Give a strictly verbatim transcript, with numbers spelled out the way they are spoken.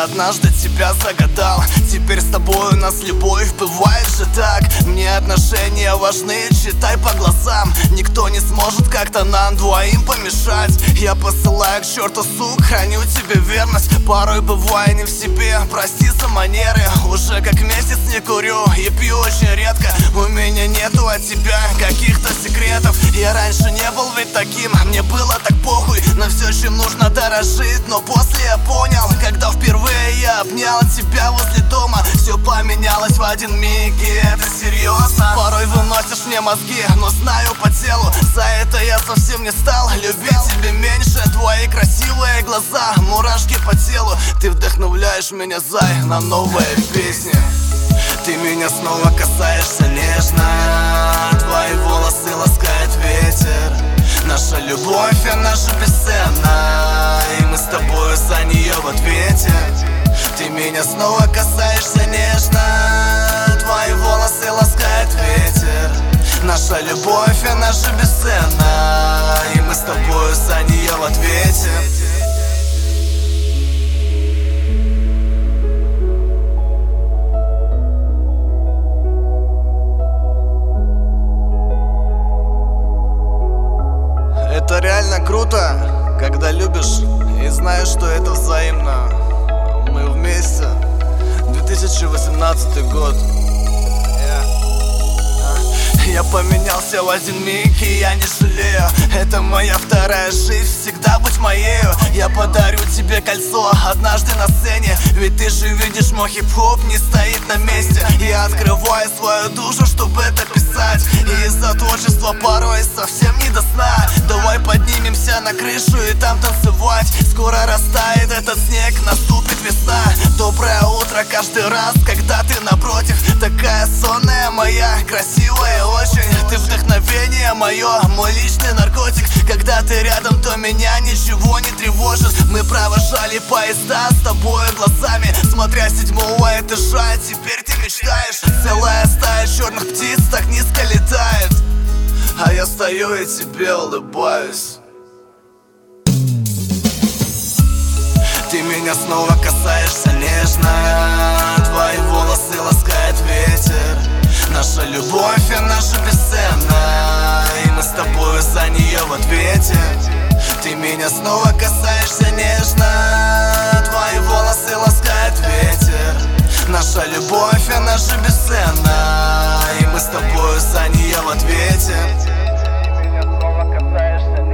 Я однажды тебя загадал, теперь с тобой у нас любовь, бывает же так. Мне отношения важны, читай по глазам. Никто не сможет как-то нам двоим помешать. Я посылаю к черту, сук, храню тебе верность. Порой бываю не в себе, прости за манеры. Уже как месяц не курю и пью очень редко. У меня нету от тебя каких-то секретов. Я раньше не был ведь таким, мне было так похуй. Но все, чем нужно, дорожить. Но после я понял, когда впервые я обнял тебя возле дома, все поменялось в один миг, и это серьезно. Порой выносишь мне мозги, но знаю по телу, за это я совсем не стал любить тебя меньше. Твои красивые глаза, мурашки по телу. Ты вдохновляешь меня, зай, на новые песни. Ты меня снова касаешься нежно, твои волосы ласкает ветер. Наша любовь, она же бесценна, и мы с тобой за нее в ответе. Ты меня снова касаешься нежно, твои волосы ласкает ветер. Наша любовь, она же бесценна, и мы с тобой за нее в ответе. Это реально круто, когда любишь и знаешь, что это взаимно. Мы вместе. две тысячи восемнадцатый год. Я поменялся в один миг, и я не жалею. Это моя вторая жизнь, всегда будь моею. Я подарю тебе кольцо однажды на сцене, ведь ты же видишь, мой хип-хоп не стоит на месте. Я открываю свою душу, чтобы это писать, и из-за творчества порой совсем не до сна. Давай поднимемся на крышу и там танцевать. Скоро растает этот снег, наступит весна. Доброе утро каждый раз, когда ты напротив. Такая сонная моя, красивая очень. Ты вдохновение мое, мой личный наркотик. Когда ты рядом, то меня ничего не тревожит. Мы провожали поезда с тобой глазами, смотря с седьмого этажа. Теперь ты мечтаешь, целая стая черных птиц так низко летает, а я стою и тебе улыбаюсь. Ты меня снова касаешься нежно, твои волосы ласкает ветер. Наша любовь, она же бесценна, и мы с тобой за нее в ответе. Ты меня снова касаешься нежно, твои волосы ласкает ветер. Наша любовь, она же бесценна, и мы с тобой за нее в ответе. Ты меня снова касаешься